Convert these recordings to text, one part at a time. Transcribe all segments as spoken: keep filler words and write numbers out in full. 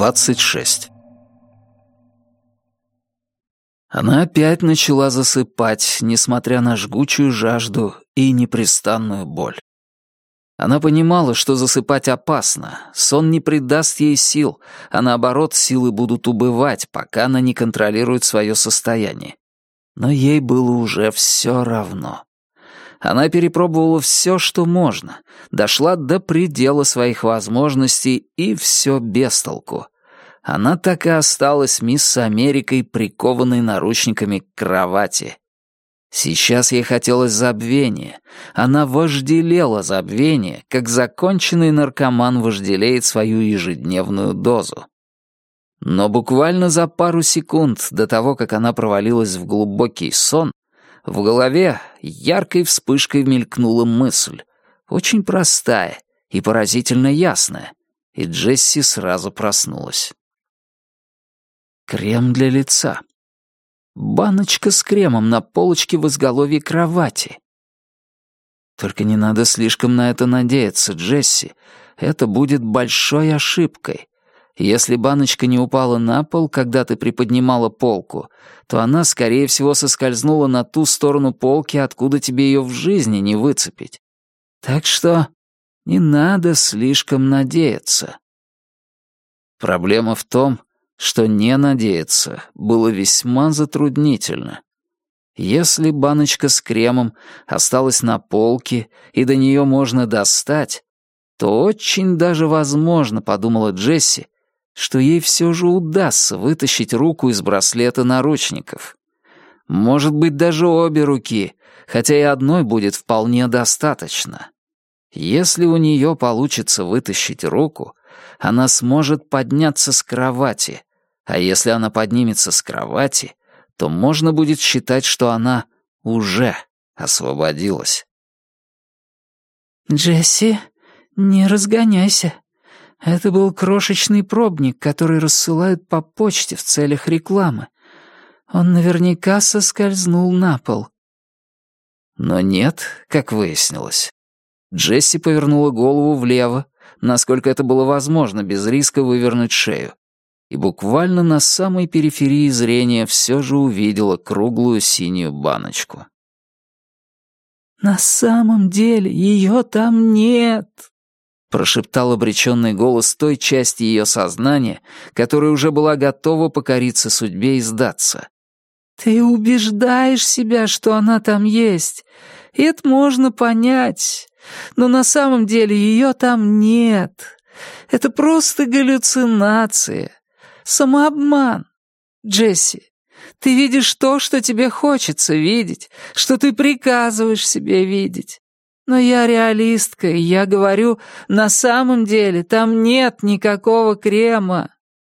двадцать шесть. Она опять начала засыпать, несмотря на жгучую жажду и непрестанную боль. Она понимала, что засыпать опасно, сон не придаст ей сил, а наоборот, силы будут убывать, пока она не контролирует свое состояние. Но ей было уже все равно. Она перепробовала все, что можно, дошла до предела своих возможностей, и все без толку. Она так и осталась мисс Америкой, прикованной наручниками к кровати. Сейчас ей хотелось забвения. Она вожделела забвение, как законченный наркоман вожделеет свою ежедневную дозу. Но буквально за пару секунд до того, как она провалилась в глубокий сон, в голове яркой вспышкой мелькнула мысль, очень простая и поразительно ясная, и Джесси сразу проснулась. Крем для лица. Баночка с кремом на полочке в изголовье кровати. Только не надо слишком на это надеяться, Джесси. Это будет большой ошибкой. Если баночка не упала на пол, когда ты приподнимала полку, то она, скорее всего, соскользнула на ту сторону полки, откуда тебе ее в жизни не выцепить. Так что не надо слишком надеяться. Проблема в том, что не надеяться было весьма затруднительно. Если баночка с кремом осталась на полке и до нее можно достать, то очень даже возможно, подумала Джесси, что ей все же удастся вытащить руку из браслета наручников. Может быть, даже обе руки, хотя и одной будет вполне достаточно. Если у нее получится вытащить руку, она сможет подняться с кровати, а если она поднимется с кровати, то можно будет считать, что она уже освободилась. «Джесси, не разгоняйся. Это был крошечный пробник, который рассылают по почте в целях рекламы. Он наверняка соскользнул на пол». Но нет, как выяснилось. Джесси повернула голову влево, насколько это было возможно, без риска вывернуть шею, и буквально на самой периферии зрения все же увидела круглую синюю баночку. «На самом деле ее там нет», — прошептал обреченный голос той части ее сознания, которая уже была готова покориться судьбе и сдаться. «Ты убеждаешь себя, что она там есть, и это можно понять, но на самом деле ее там нет. Это просто галлюцинация. Самообман. Джесси, ты видишь то, что тебе хочется видеть, что ты приказываешь себе видеть. Но я реалистка, и я говорю, на самом деле там нет никакого крема».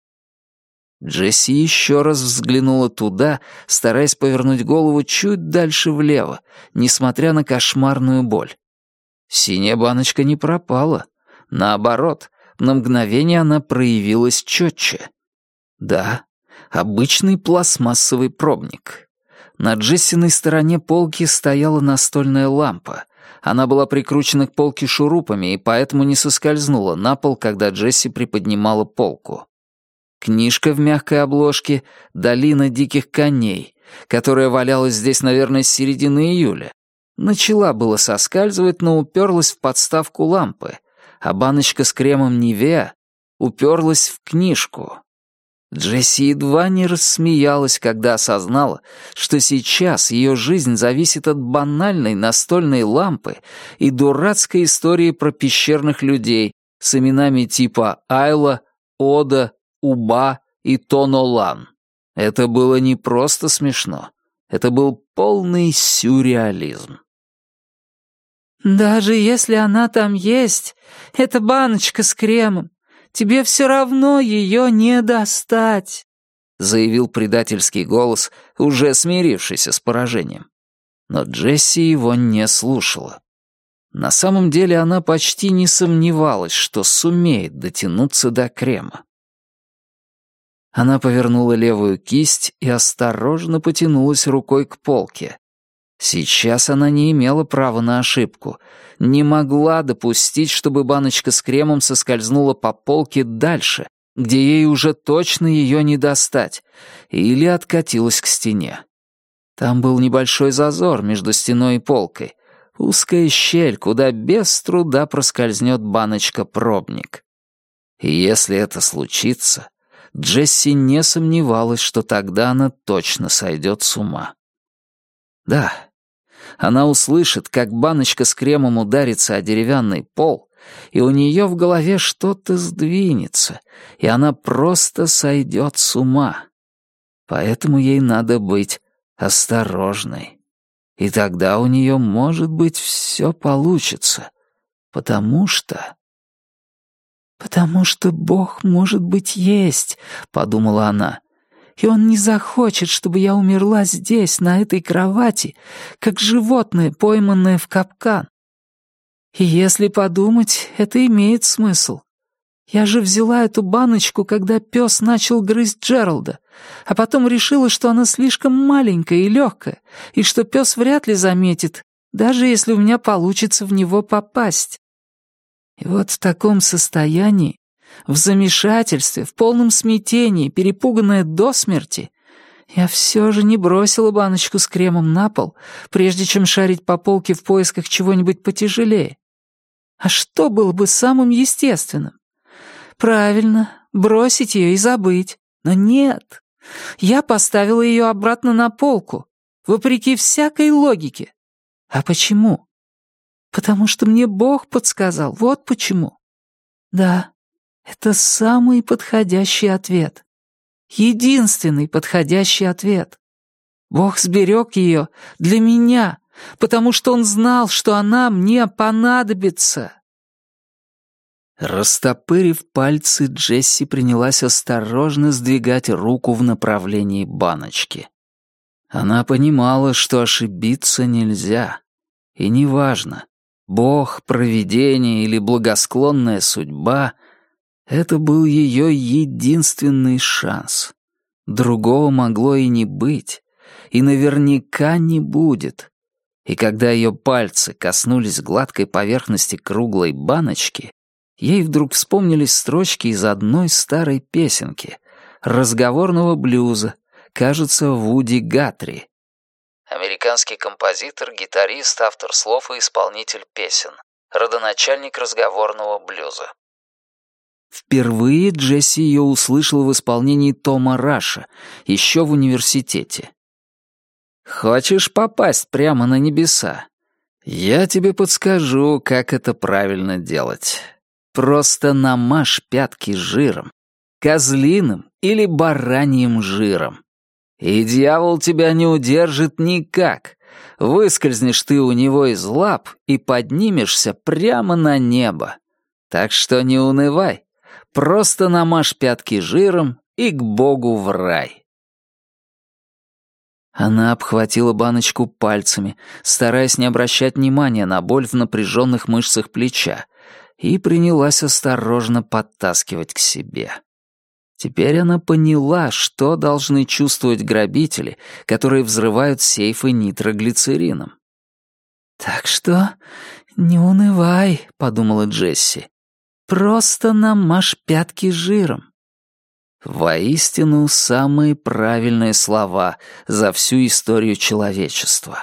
Джесси еще раз взглянула туда, стараясь повернуть голову чуть дальше влево, несмотря на кошмарную боль. Синяя баночка не пропала. Наоборот, на мгновение она проявилась четче. Да, обычный пластмассовый пробник. На Джессиной стороне полки стояла настольная лампа. Она была прикручена к полке шурупами и поэтому не соскользнула на пол, когда Джесси приподнимала полку. Книжка в мягкой обложке «Долина диких коней», которая валялась здесь, наверное, с середины июля, начала было соскальзывать, но уперлась в подставку лампы, а баночка с кремом «Нивеа» уперлась в книжку. Джесси едва не рассмеялась, когда осознала, что сейчас ее жизнь зависит от банальной настольной лампы и дурацкой истории про пещерных людей с именами типа Айла, Ода, Уба и Тонолан. Это было не просто смешно, это был полный сюрреализм. «Даже если она там есть, это баночка с кремом. Тебе все равно ее не достать», — заявил предательский голос, уже смирившийся с поражением. Но Джесси его не слушала. На самом деле она почти не сомневалась, что сумеет дотянуться до крема. Она повернула левую кисть и осторожно потянулась рукой к полке. Сейчас она не имела права на ошибку, не могла допустить, чтобы баночка с кремом соскользнула по полке дальше, где ей уже точно ее не достать, или откатилась к стене. Там был небольшой зазор между стеной и полкой, узкая щель, куда без труда проскользнет баночка-пробник. И если это случится, Джесси не сомневалась, что тогда она точно сойдет с ума. Да, она услышит, как баночка с кремом ударится о деревянный пол, и у нее в голове что-то сдвинется, и она просто сойдет с ума. Поэтому ей надо быть осторожной. И тогда у нее, может быть, все получится. Потому что... «Потому что Бог, может быть, есть», — подумала она. «И Он не захочет, чтобы я умерла здесь, на этой кровати, как животное, пойманное в капкан. И если подумать, это имеет смысл. Я же взяла эту баночку, когда пес начал грызть Джералда, а потом решила, что она слишком маленькая и легкая, и что пес вряд ли заметит, даже если у меня получится в него попасть. И вот в таком состоянии, в замешательстве, в полном смятении, перепуганная до смерти, я все же не бросила баночку с кремом на пол, прежде чем шарить по полке в поисках чего-нибудь потяжелее. А что было бы самым естественным? Правильно, бросить ее и забыть. Но нет, я поставила ее обратно на полку, вопреки всякой логике. А почему? Потому что мне Бог подсказал, вот почему. Да, это самый подходящий ответ. Единственный подходящий ответ. Бог сберег ее для меня, потому что Он знал, что она мне понадобится. Растопырив пальцы, Джесси принялась осторожно сдвигать руку в направлении баночки. Она понимала, что ошибиться нельзя. И неважно, Бог, провидение или благосклонная судьба — это был ее единственный шанс. Другого могло и не быть, и наверняка не будет. И когда ее пальцы коснулись гладкой поверхности круглой баночки, ей вдруг вспомнились строчки из одной старой песенки, разговорного блюза, кажется, Вуди Гатри. Американский композитор, гитарист, автор слов и исполнитель песен. Родоначальник разговорного блюза. Впервые Джесси ее услышала в исполнении Тома Раша, еще в университете. «Хочешь попасть прямо на небеса? Я тебе подскажу, как это правильно делать. Просто намажь пятки жиром, козлиным или бараньим жиром. И дьявол тебя не удержит никак. Выскользнешь ты у него из лап и поднимешься прямо на небо. Так что не унывай, просто намажь пятки жиром и к Богу в рай». Она обхватила баночку пальцами, стараясь не обращать внимания на боль в напряженных мышцах плеча, и принялась осторожно подтаскивать к себе. Теперь она поняла, что должны чувствовать грабители, которые взрывают сейфы нитроглицерином. «Так что не унывай», — подумала Джесси. «Просто намажь пятки жиром». Воистину, самые правильные слова за всю историю человечества.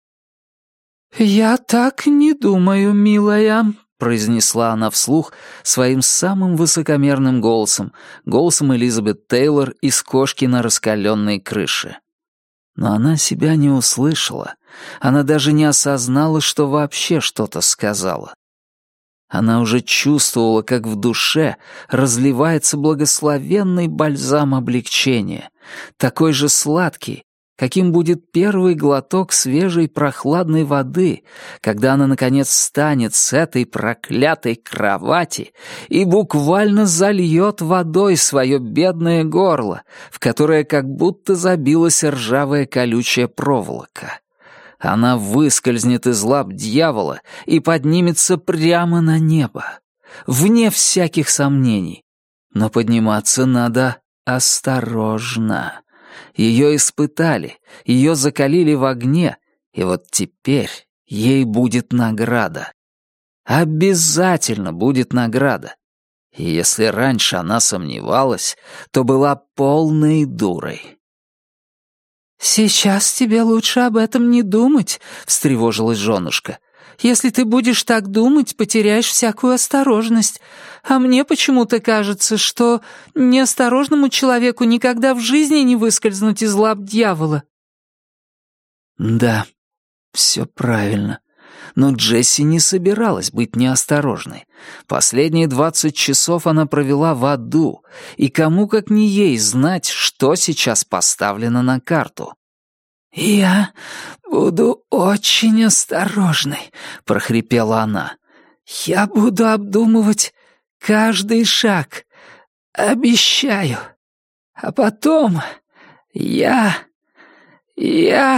«Я так не думаю, милая», — произнесла она вслух своим самым высокомерным голосом, голосом Элизабет Тейлор из «Кошки на раскаленной крыше». Но она себя не услышала, она даже не осознала, что вообще что-то сказала. Она уже чувствовала, как в душе разливается благословенный бальзам облегчения, такой же сладкий, каким будет первый глоток свежей прохладной воды, когда она, наконец, встанет с этой проклятой кровати и буквально зальет водой свое бедное горло, в которое как будто забилась ржавая колючая проволока. Она выскользнет из лап дьявола и поднимется прямо на небо, вне всяких сомнений. Но подниматься надо осторожно. Ее испытали, ее закалили в огне, и вот теперь ей будет награда. Обязательно будет награда. И если раньше она сомневалась, то была полной дурой. «Сейчас тебе лучше об этом не думать», — встревожилась женушка. «Если ты будешь так думать, потеряешь всякую осторожность. А мне почему-то кажется, что неосторожному человеку никогда в жизни не выскользнуть из лап дьявола». Да, все правильно. Но Джесси не собиралась быть неосторожной. Последние двадцать часов она провела в аду, и кому как не ей знать, что сейчас поставлено на карту. «Я буду очень осторожной», — прохрипела она. «Я буду обдумывать каждый шаг. Обещаю. А потом я... я...»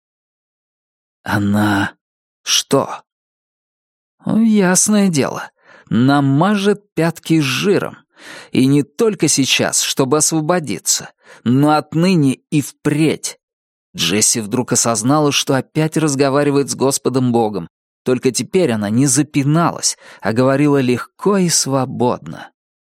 Она... что? Ясное дело, намажет пятки жиром. И не только сейчас, чтобы освободиться, но отныне и впредь. Джесси вдруг осознала, что опять разговаривает с Господом Богом, только теперь она не запиналась, а говорила легко и свободно.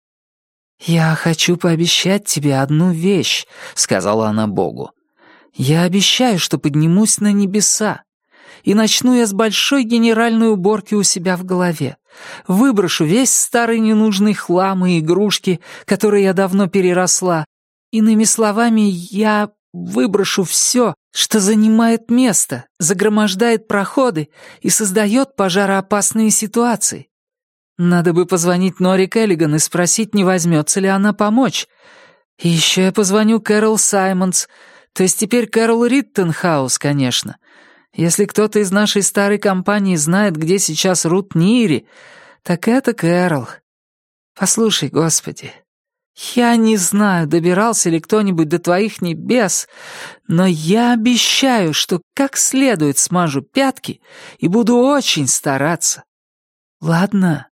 «Я хочу пообещать тебе одну вещь», — сказала она Богу. «Я обещаю, что поднимусь на небеса, и начну я с большой генеральной уборки у себя в голове. Выброшу весь старый ненужный хлам и игрушки, которые я давно переросла. Иными словами, я выброшу все, что занимает место, загромождает проходы и создает пожароопасные ситуации. Надо бы позвонить Нори Келлиган и спросить, не возьмется ли она помочь. И еще я позвоню Кэрол Саймонс, то есть теперь Кэрол Риттенхаус, конечно. Если кто-то из нашей старой компании знает, где сейчас Рут Нири, так это Кэрол. Послушай, Господи, я не знаю, добирался ли кто-нибудь до твоих небес, но я обещаю, что как следует смажу пятки и буду очень стараться. Ладно?»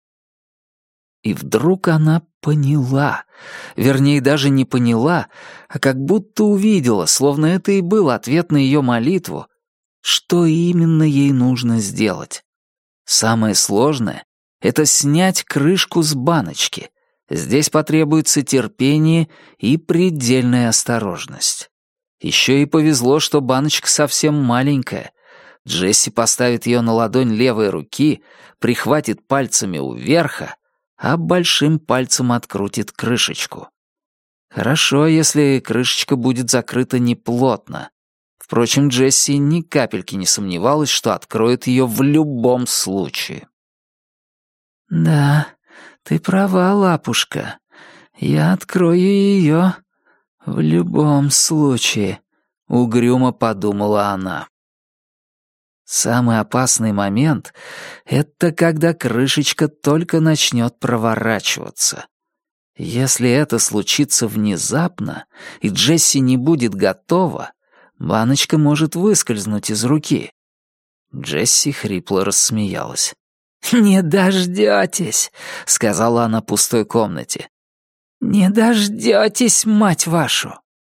И вдруг она поняла, вернее, даже не поняла, а как будто увидела, словно это и был ответ на ее молитву, что именно ей нужно сделать. Самое сложное — это снять крышку с баночки. Здесь потребуется терпение и предельная осторожность. Еще и повезло, что баночка совсем маленькая. Джесси поставит ее на ладонь левой руки, прихватит пальцами у верха, а большим пальцем открутит крышечку. Хорошо, если крышечка будет закрыта неплотно. Впрочем, Джесси ни капельки не сомневалась, что откроет ее в любом случае. «Да, ты права, лапушка. Я открою ее в любом случае», — угрюмо подумала она. Самый опасный момент — это когда крышечка только начнет проворачиваться. Если это случится внезапно, и Джесси не будет готова, баночка может выскользнуть из руки. Джесси хрипло рассмеялась. «Не дождётесь», — сказала она пустой комнате. «Не дождётесь, мать вашу!»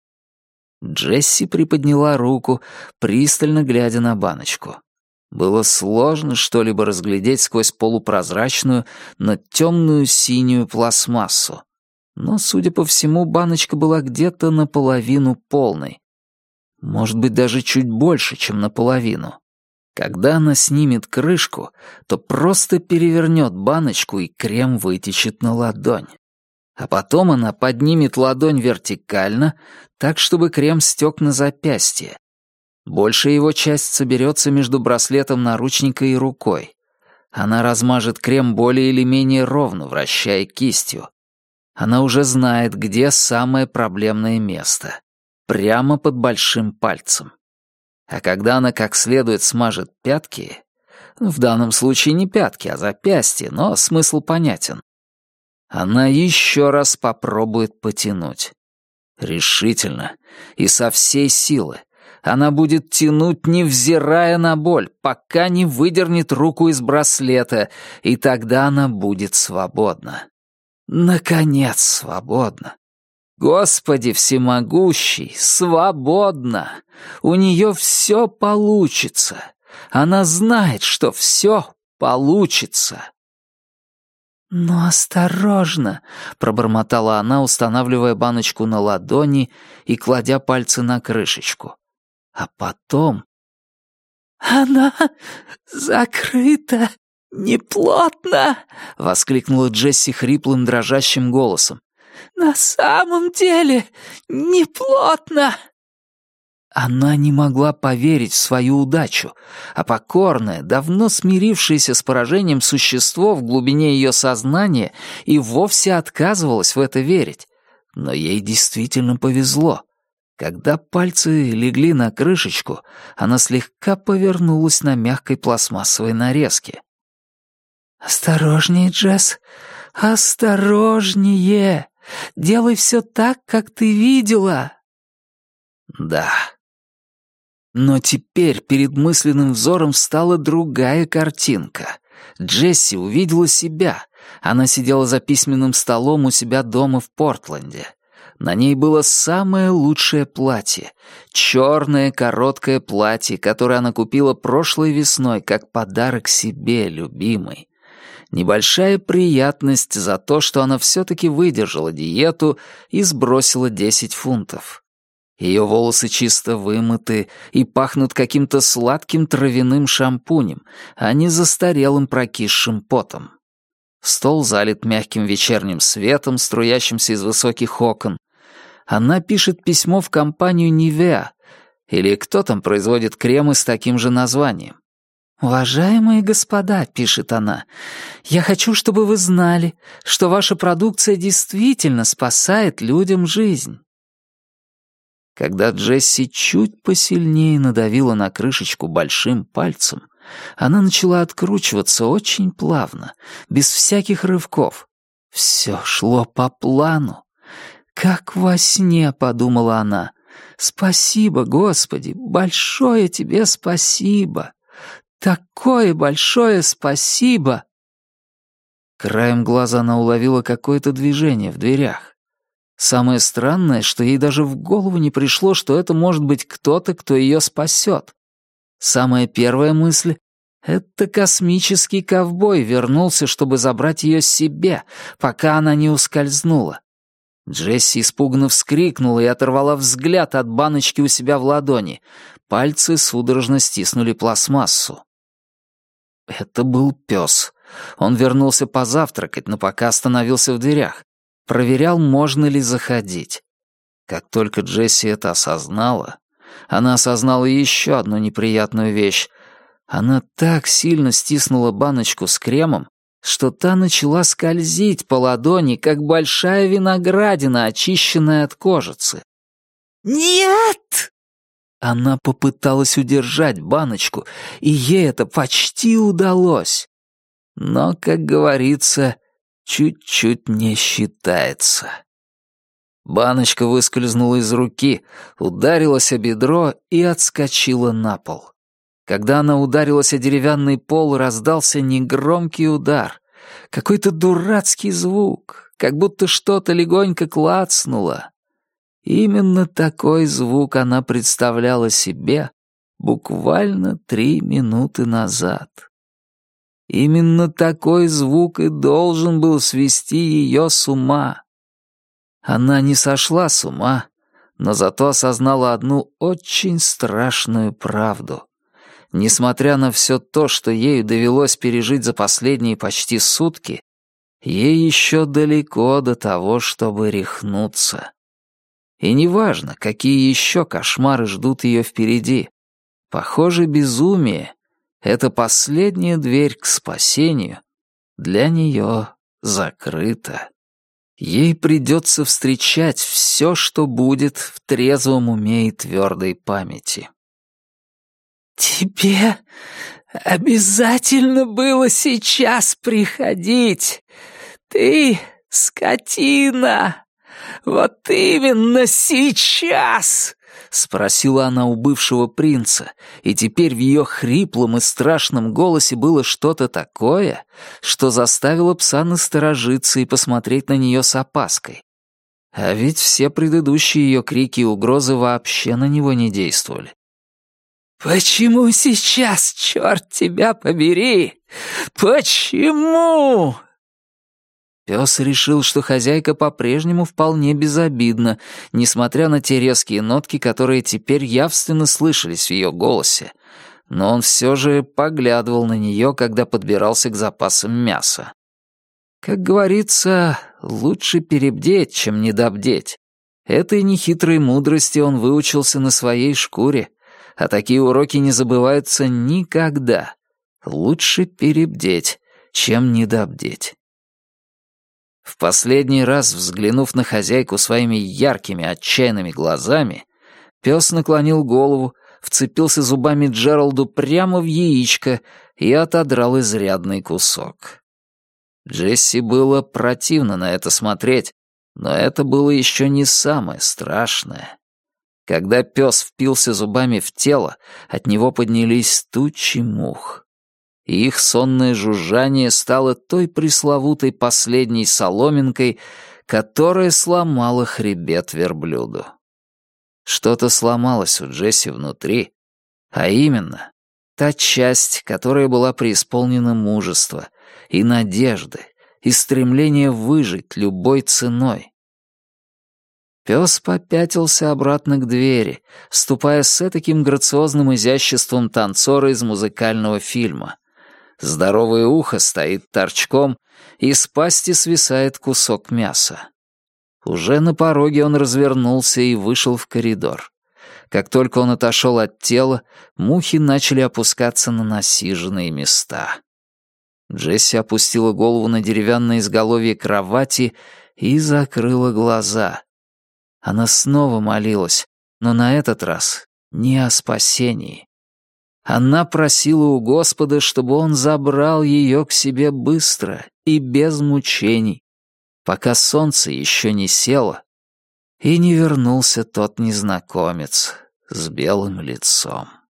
Джесси приподняла руку, пристально глядя на баночку. Было сложно что-либо разглядеть сквозь полупрозрачную, но темную синюю пластмассу. Но, судя по всему, баночка была где-то наполовину полной. Может быть, даже чуть больше, чем наполовину. Когда она снимет крышку, то просто перевернет баночку, и крем вытечет на ладонь. А потом она поднимет ладонь вертикально, так, чтобы крем стек на запястье. Большая его часть соберется между браслетом наручника и рукой. Она размажет крем более или менее ровно, вращая кистью. Она уже знает, где самое проблемное место. Прямо под большим пальцем. А когда она как следует смажет пятки, в данном случае не пятки, а запястье, но смысл понятен, она еще раз попробует потянуть. Решительно и со всей силы. Она будет тянуть, невзирая на боль, пока не выдернет руку из браслета, и тогда она будет свободна. Наконец свободна. Господи всемогущий, свободна! У нее все получится. Она знает, что все получится. «Но осторожно», — пробормотала она, устанавливая баночку на ладони и кладя пальцы на крышечку. А потом... «Она закрыта неплотно», — воскликнула Джесси хриплым дрожащим голосом. «На самом деле неплотно». Она не могла поверить в свою удачу, а покорное, давно смирившееся с поражением существо в глубине ее сознания и вовсе отказывалась в это верить. Но ей действительно повезло. Когда пальцы легли на крышечку, она слегка повернулась на мягкой пластмассовой нарезке. «Осторожнее, Джесс, осторожнее! Делай все так, как ты видела!» Да. Но теперь перед мысленным взором встала другая картинка. Джесси увидела себя. Она сидела за письменным столом у себя дома в Портленде. На ней было самое лучшее платье. Черное короткое платье, которое она купила прошлой весной как подарок себе, любимой. Небольшая приятность за то, что она все-таки выдержала диету и сбросила десять фунтов. Ее волосы чисто вымыты и пахнут каким-то сладким травяным шампунем, а не застарелым прокисшим потом. Стол залит мягким вечерним светом, струящимся из высоких окон. Она пишет письмо в компанию «Нивеа», или кто там производит кремы с таким же названием. «Уважаемые господа», — пишет она, — «я хочу, чтобы вы знали, что ваша продукция действительно спасает людям жизнь». Когда Джесси чуть посильнее надавила на крышечку большим пальцем, она начала откручиваться очень плавно, без всяких рывков. Все шло по плану. «Как во сне», — подумала она. «Спасибо, Господи, большое тебе спасибо! Такое большое спасибо!» Краем глаза она уловила какое-то движение в дверях. Самое странное, что ей даже в голову не пришло, что это может быть кто-то, кто ее спасет. Самая первая мысль — это космический ковбой вернулся, чтобы забрать ее себе, пока она не ускользнула. Джесси испуганно вскрикнула и оторвала взгляд от баночки у себя в ладони. Пальцы судорожно стиснули пластмассу. Это был пес. Он вернулся позавтракать, но пока остановился в дверях. Проверял, можно ли заходить. Как только Джесси это осознала, она осознала еще одну неприятную вещь. Она так сильно стиснула баночку с кремом, что та начала скользить по ладони, как большая виноградина, очищенная от кожицы. «Нет!» Она попыталась удержать баночку, и ей это почти удалось. Но, как говорится, чуть-чуть не считается. Баночка выскользнула из руки, ударилась о бедро и отскочила на пол. Когда она ударилась о деревянный пол, раздался негромкий удар. Какой-то дурацкий звук, как будто что-то легонько клацнуло. Именно такой звук она представляла себе буквально три минуты назад. Именно такой звук и должен был свести ее с ума. Она не сошла с ума, но зато осознала одну очень страшную правду. Несмотря на все то, что ею довелось пережить за последние почти сутки, ей еще далеко до того, чтобы рехнуться. И неважно, какие еще кошмары ждут ее впереди. Похоже, безумие — это последняя дверь к спасению. Для нее закрыта. Ей придется встречать все, что будет в трезвом уме и твердой памяти. «Тебе обязательно было сейчас приходить. Ты скотина! Вот именно сейчас!» — спросила она у бывшего принца, и теперь в ее хриплом и страшном голосе было что-то такое, что заставило пса насторожиться и посмотреть на нее с опаской. А ведь все предыдущие ее крики и угрозы вообще на него не действовали. «Почему сейчас, черт тебя побери? Почему?» Пес решил, что хозяйка по-прежнему вполне безобидна, несмотря на те резкие нотки, которые теперь явственно слышались в ее голосе. Но он все же поглядывал на нее, когда подбирался к запасам мяса. Как говорится, лучше перебдеть, чем недобдеть. Этой нехитрой мудрости он выучился на своей шкуре, а такие уроки не забываются никогда. Лучше перебдеть, чем недобдеть. В последний раз, взглянув на хозяйку своими яркими, отчаянными глазами, пес наклонил голову, вцепился зубами Джералду прямо в яичко и отодрал изрядный кусок. Джесси было противно на это смотреть, но это было еще не самое страшное. Когда пес впился зубами в тело, от него поднялись тучи мух. И их сонное жужжание стало той пресловутой последней соломинкой, которая сломала хребет верблюду. Что-то сломалось у Джесси внутри, а именно та часть, которая была преисполнена мужества и надежды, и стремления выжить любой ценой. Пес попятился обратно к двери, ступая с таким грациозным изяществом танцора из музыкального фильма. Здоровое ухо стоит торчком, и с пасти свисает кусок мяса. Уже на пороге он развернулся и вышел в коридор. Как только он отошел от тела, мухи начали опускаться на насиженные места. Джесси опустила голову на деревянное изголовье кровати и закрыла глаза. Она снова молилась, но на этот раз не о спасении. Она просила у Господа, чтобы он забрал ее к себе быстро и без мучений, пока солнце еще не село, и не вернулся тот незнакомец с белым лицом.